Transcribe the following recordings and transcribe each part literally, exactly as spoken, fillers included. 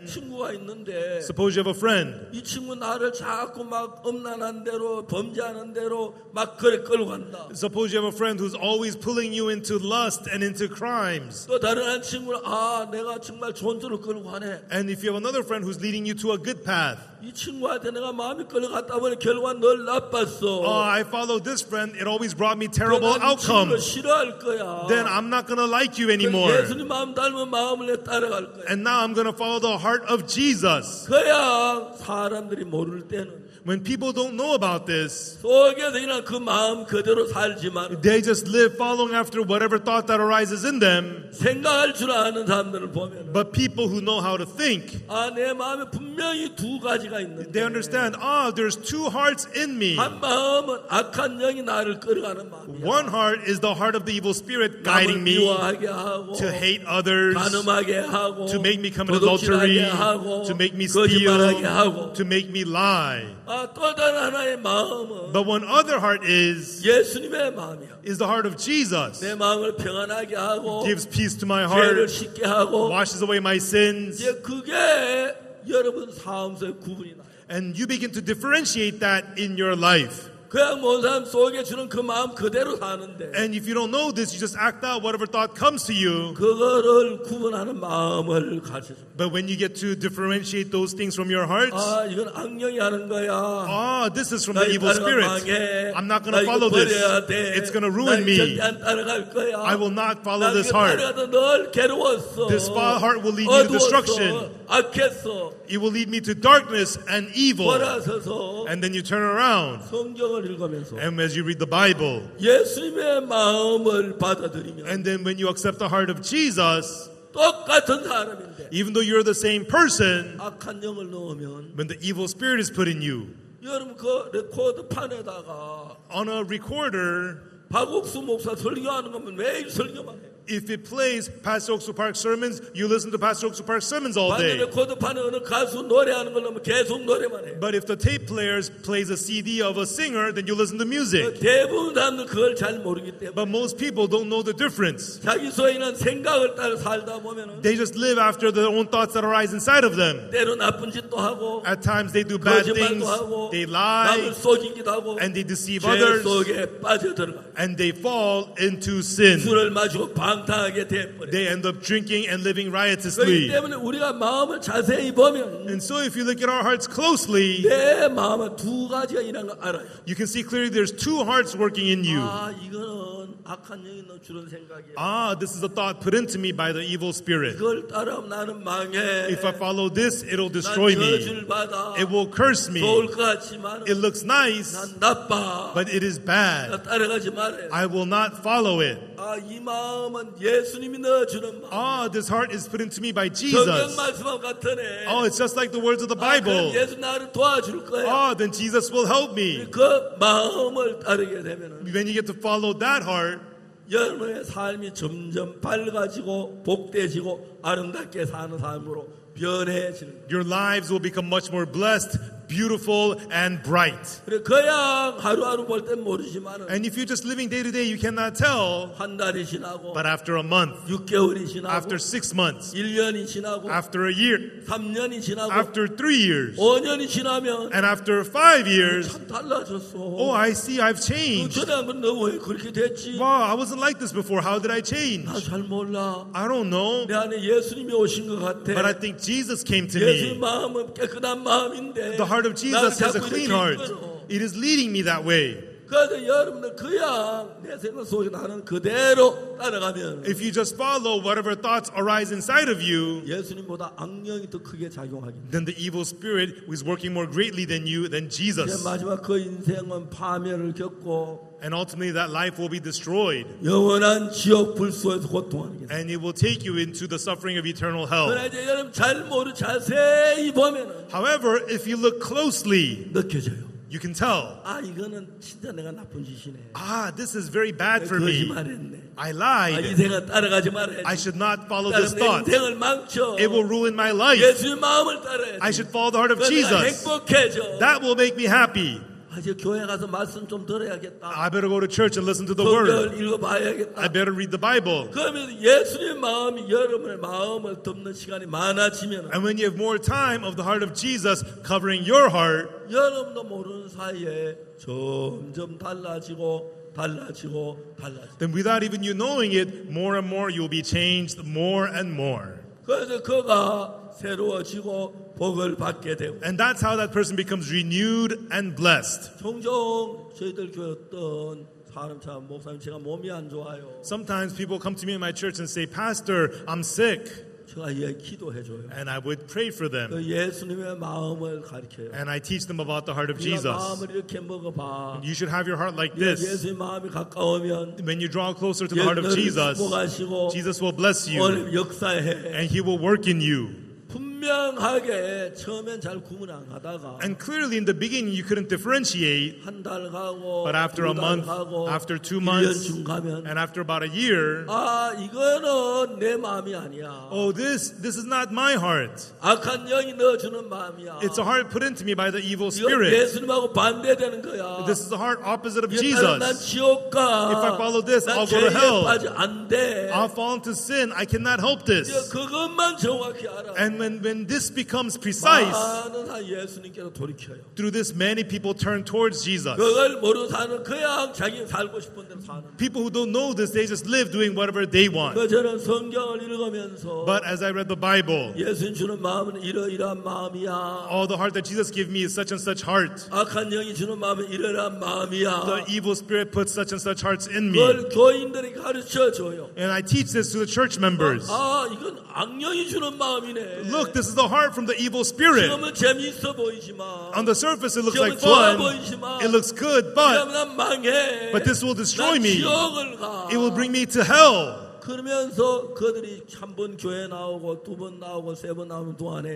친구가 있는데 Suppose you have a friend. 이 친구 나를 자꾸 막 음란한 대로 범죄하는 대로 막 그래 끌고 간다. Suppose you have a friend who's always pulling you into lust and into crimes. 또 다른 한 친구는 아 내가 정말 좋은 쪽으로 끌고 가네. And if you have another friend who's leading you to a good path. 이 친구한테 내가 마음이 끌려갔다 보니 결과가 늘 나빴어. Oh, I followed this friend. It always brought me terrible outcomes. 싫어할 거야. Then I'm not going to like you anymore. 예수님 마음 닮은 마음을 내 따라갈 거야. And now I'm going to follow the heart of Jesus. 그야 사람들이 모를 때는 When people don't know about this, 속에서 그냥 그 마음 그대로 살지만 they just live following after whatever thought that arises in them. 생각할 줄 아는 사람들을 보면 But people who know how to think, 아, 내 마음에 분명히 두 가지가 있는데 they understand, ah, there's two hearts in me. 한 마음은 악한 영이 나를 끌어가는 마음이야. One heart is the heart of the evil spirit guiding me 미워하게 하고 to hate others, 간음하게 하고 to make me commit 도둑질하게 adultery, 하고 to make me 거짓말하게 steal, 하고 to make me lie. 아, 또 다른 하나의 마음은 But one other heart is 예수님의 마음이야. is the heart of Jesus. 내 마음을 평안하게 하고 Gives peace to my 죄를 heart, 씻게 하고 washes away my sins, 이제 그게 여러분 삶에서의 구분이 나요. and you begin to differentiate that in your life. 그냥 모든 사람 속에 주는 그 마음 그대로 사는데 And if you don't know this, you just act out whatever thought comes to you. 그거를 구분하는 마음을 가지죠. But when you get to differentiate those things from your heart, 아, 이건 악령이 하는 거야. ah, this is from 나 the 이 evil 따라가 spirit. 망해. I'm not going 나 to 이거 follow this. 버려야 돼. It's going to 나 ruin 이거 절대 me. 안 따라갈 거야. I will not follow 나 this 이거 heart. 따라가도 늘 괴로웠어. This heart will lead me to 어두웠어. destruction. 악했어. It will lead me to darkness and evil. 돌아서서 And then you turn around. 성경을 읽으면서 And as you read the Bible, 예수님의 마음을 받아들이면 and then when you accept the heart of Jesus, 똑같은 사람인데 even though you're the same person, 악한 영을 넣으면 when the evil spirit is put in you, 여러분 그 레코드 판에다가 on a recorder, 박옥수 목사 설교하는 거면 매일 설교만 해. if it plays Pastor Oaksu Park sermons, you listen to Pastor Oaksu Park sermons all 반대 day. 레코드 판에 어느 가수 노래하는 걸 넣으면 계속 노래만 해. But if the tape players plays a C D of a singer, then you listen to music. 대부분 사람들 그걸 잘 모르기 때문에 But most people don't know the difference. 자기 소위는 생각을 따라 살다 보면은 They just live after their own thoughts that arise inside of them. 때로 나쁜 짓도 하고 At times they do bad 거짓말도 things, 하고 they 남을 lie, 속이기도 하고 and they deceive 죄 others, 속에 빠져들어가 and they fall into sin. 술을 마시고 방탕하게 돼버려. They end up drinking and living 그렇기 riotously. 때문에 우리가 마음을 자세히 보면 And so if you look at our hearts closely, 내 마음은 두 가지가 있는 걸 알아요. you can see clearly there's two hearts working in you. 아, 이거는 악한 영이 주는 생각이야. Ah, this is a thought put into me by the evil spirit. 그걸 따라하면 나는 망해. If I follow this, it'll 난 destroy me. 저주를 받아. It will curse me. 좋을 것 같지만 It looks nice, 난 나빠. but it is 나 bad. 따라가지 말아요. I will not follow it. 아, 이 마음은 예수님이 넣어주는 마음. Ah, this heart is put into me by 성경 Jesus. 말씀하고 같으네. Oh, it's just like the words of the 아, 그럼 Bible. 예수 나를 도와줄 거야. Ah, then Jesus will help me. 그 마음을 따르게 되면은 When you get to follow that heart, 여러분의 삶이 점점 밝아지고 복되지고 아름답게 사는 삶으로 변해지는 거예요. your lives will become much more blessed, beautiful, and bright. 그래 그냥 하루하루 볼 땐 모르지만은 And if you're just living day to day, you cannot tell. 한 달이 지나고 But after a month, 육 개월이 지나고 after six months, 일 년이 지나고 after a year, 삼 년이 지나고 after three years, 오 년이 지나면 and after five years, 참 달라졌어. oh, I see I've changed. 전에 한번 너 왜 그렇게 됐지? Wow, I wasn't like this before. How did I change? 나 잘 몰라. I don't know. 내 안에 예수님이 오신 것 같아. But I think Jesus came to 예수의 me. 마음은 깨끗한 마음인데 The heart of Jesus has a clean heart. It is leading me that way. 그래서 여러분들 그냥 내 생각 속에 나는 그대로 따라가면 If you just follow whatever thoughts arise inside of you, 예수님보다 악령이 더 크게 작용하기. then the evil spirit is working more greatly than you, than 이제 Jesus. 마지막 그 인생은 파멸을 겪고 And ultimately that life will be destroyed. 영원한 지옥 불소에서 고통하는 게. And it will take you into the suffering of eternal hell. 그러나 이제 여러분 잘 모르 자세히 보면은 However, if you look closely, 느껴져요. you can tell, 아 이거는 진짜 내가 나쁜 짓이네. ah, this is very bad for me. 거짓말했네. I 아, 이 lied. 생각 따라가지 말아야지. I should not follow this 내 thought. 인생을 망쳐. It will ruin my life. 예수의 마음을 따라야지. I should follow the heart of 그래서 내가 Jesus. 행복해져. That will make me happy. 아, 이제 교회 가서 말씀 좀 들어야겠다. I better go to church and listen to the word. 성경을 읽어봐야겠다. I better read the Bible. 그러면 예수님의 마음이 여러분의 마음을 덮는 시간이 많아지면 And when you have more time of the heart of Jesus covering your heart, 여러분도 모르는 사이에 점점 달라지고 달라지고 달라지고 then without even you knowing it, more and more you'll be changed more and more. 그래서 그가 새로워지고 복을 받게 되고 And that's how that person becomes renewed and blessed. 종종 저희들 교회 어떤 사람처럼 목사님 제가 몸이 안 좋아요. Sometimes people come to me in my church and say, Pastor, I'm sick. 제가 예 기도해줘요. And I would pray for them. 그 예수님의 마음을 가르쳐요. And I teach them about the heart of 네가 Jesus. 마음을 이렇게 먹어봐. You should have your heart like 네가 this. 예수의 마음이 가까우면 When you draw closer to the heart of 너를 Jesus, 축복하시고 Jesus will bless you 오늘 역사해. and He will work in you. 분명하게 처음엔 잘 구분 안 하다가 And clearly in the beginning you couldn't differentiate, 한 달 가고 but after a 두 달 month, 가고 after two 일 months, 년쯤 가면 and after about a year, 아 이거는 내 마음이 아니야. oh, this this is not my heart. 악한 영이 넣어주는 마음이야. It's a heart put into me by the evil 이거 spirit. 예수님하고 반대되는 거야. This is the heart opposite of 이거 따라 난 Jesus. 지옥 가. If I follow this, 난 I'll go to 죄에 hell. 빠져 안 돼. I'll fall into sin. I cannot help this. 이거 그것만 정확히 알아. And when, when this becomes precise, 많은 다 예수님께로 돌이켜요. through this many people turn towards Jesus. 그걸 모르고 사는 그냥 자기 살고 싶은 대로 사는. People who don't know this, they just live doing whatever they want. 그 저는 성경을 읽으면서 But as I read the Bible, 예수님 주는 마음은 이러이러한 마음이야. oh, the heart that Jesus gave me is such and such heart. 악한 영이 주는 마음은 이러이러한 마음이야. The evil spirit puts such and such hearts in me. 그걸 교인들에게 가르쳐 줘요. And I teach this to the church members. 아, 이건 악령이 주는 마음이네. Look, this is the heart from the evil spirit. 지금은 재미있어 보이지만 On the surface, it looks 지금은 like 좋아 fun. 보이지만 It looks good, but 그러면 난 망해. but this will destroy 난 me. 지옥을 가. It will bring me to hell. 그러면서 그들이 한 번 교회 나오고 두 번 나오고 세 번 나오는 동안에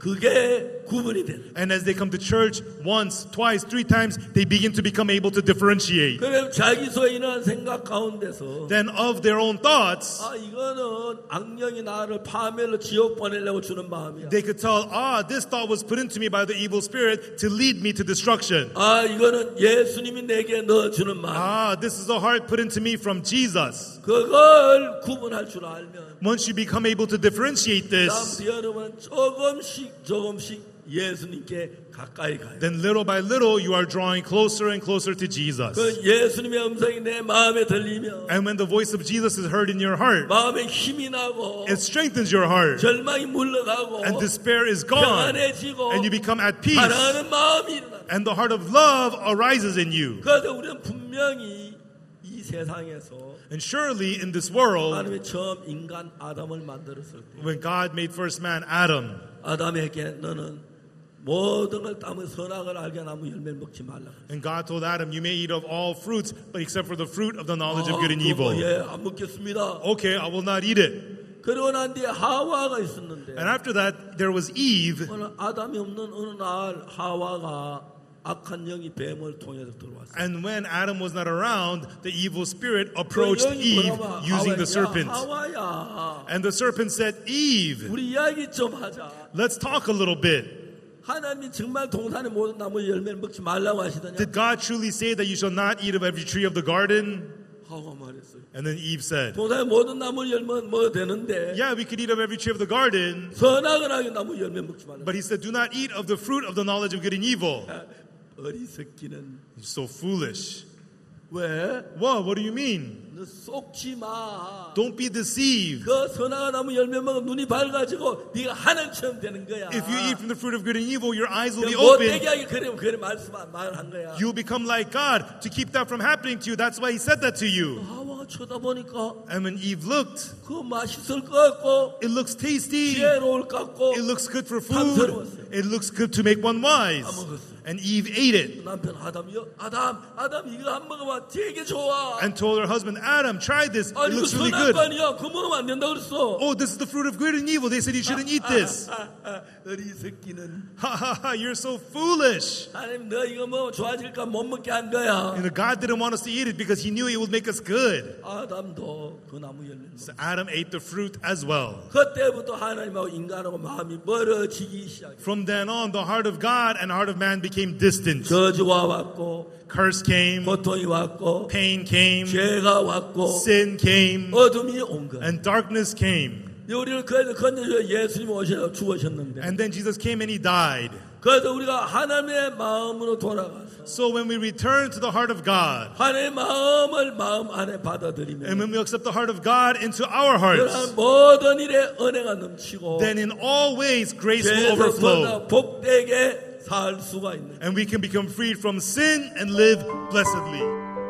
그게 구분이 돼. And as they come to church once, twice, three times, they begin to become able to differentiate. 그럼 자기 속에 일어난 생각 가운데서 Then of their own thoughts, 아 이거는 악령이 나를 파멸로 지옥 보내려고 주는 마음이야. they could tell, ah, this thought was put into me by the evil spirit to lead me to destruction. 아 이거는 예수님이 내게 넣어주는 마음. Ah, this is a heart put into me from Jesus. 그걸 구분할 줄 알면 Once you become able to differentiate this, 다음부터 여러분은 조금씩 조금씩 예수님께 가까이 가요. then little by little you are drawing closer and closer to Jesus. 그 예수님의 음성이 내 마음에 들리면 And when the voice of Jesus is heard in your heart, 마음에 힘이 나고 it strengthens your heart. 절망이 물러가고 And despair is gone. 평안해지고 And you become at peace. 사랑하는 마음이 일어나. And the heart of love arises in you. 그래서 우리는 분명히 이 세상에서 And surely in this world, 하나님이 처음 인간 아담을 만들었을 때 when God made first man Adam, 아담에게 너는 모든 걸 따면 선악을 알게 나무 열매를 먹지 말라. and God told Adam, you may eat of all fruits, but except for the fruit of the knowledge of 아, good and 그거 evil. 예, 안 먹겠습니다. Okay, I will not eat it. 그러고 난 뒤에 하와가 있었는데 And after that, there was Eve. 어느 아담이 없는 어느 날 하와가 악한 영이 뱀을 통해서 들어왔어요. And when Adam was not around, the evil spirit approached 그 영이 Eve 뭐라고 using the 하와야, serpent. 하와야, And the serpent said, Eve, 우리 이야기 좀 하자. let's talk a little bit. 하나님이 정말 동산의 모든 나무 열매를 먹지 말라고 하시더냐? Did God truly say that you shall not eat of every tree of the garden? 하와 말했어요. And then Eve said, 동산의 모든 나무 열매는 먹어도 되는데 yeah, we could eat of every tree of the garden. 선악을 하게 나무 열매 먹지 말라. But he said, do not eat of the fruit of the knowledge of good and evil. 어리석기는 You're so foolish. 왜? What? What do you mean? 너 속지 마. Don't be deceived. 그 선악의 나무 열매 먹어 눈이 밝아지고 네가 하늘처럼 되는 거야. If you eat from the fruit of good and evil, your eyes will be 못되게 open. 하기 그래 그래 말씀 말한 거야. You'll become like God. To keep that from happening to you, that's why he said that to you. 하와가 쳐다보니까 And when Eve looked, 그 맛있을 것 같고 it looks tasty. 지혜로울 것 같고 It looks good for food. It looks good to make one wise. And Eve ate it 남편 아담이요 아담 아담 이거 안 먹어봐 되게 좋아. and told her husband, Adam, try this. It 아니 그 looks really good. 선악관이야. 그거 먹으면 안 된다 그랬어. Oh, this is the fruit of good and evil. They said you shouldn't eat this. 어리석기는 Ha ha ha, you're so foolish. 하나님 너 이거 먹으면 좋아질까 못 먹게 한 거야. And God didn't want us to eat it because he knew it would make us good. 아담도 그 나무 열매 먹었어. So Adam ate the fruit as well. 그때부터 하나님하고 인간하고 마음이 멀어지기 시작해. From then on, the heart of God and the heart of man became became distant. 저주가 왔고 Curse came, 고통이 왔고 pain came, 죄가 왔고 sin came, 어둠이 온 거예요. and darkness came. 우리를 그 건져서 예수님 오셔 죽으셨는데 And then Jesus came and he died. 그래서 우리가 하나님의 마음으로 돌아가서 So when we return to the heart of God, 하나님의 마음을 마음 안에 and 받아들이면 when we accept the heart of God into our hearts, 그러한 모든 일에 은혜가 넘치고 then in all ways grace will 죄에서 overflow. 복되게 살 수가 있는 And we can become freed from sin and live blessedly.